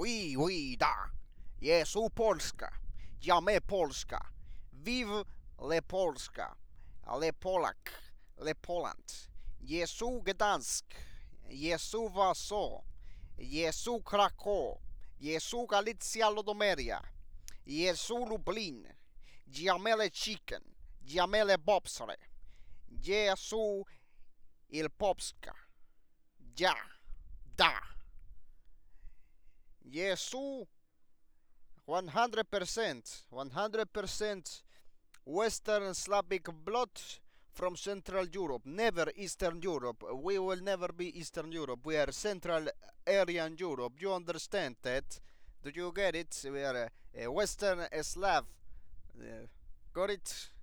Oui, da. Jesu Polska. Jamais Polska. Vive le Polska. Le Polak. Le Poland. Jesu Gdansk. Jesu Warsaw. Jesu Krakow. Jesu Galicja Lodomeria. Jesu Lublin. Giamele Chicken. Giamele Bobsle. Jesu Il Popska. Ja. Da. Jesu 100% Western Slavic blood from Central Europe, never Eastern Europe. We will never be Eastern Europe. We are Central Aryan Europe. You understand that? Do you get it? We are a Western Slav. Got it?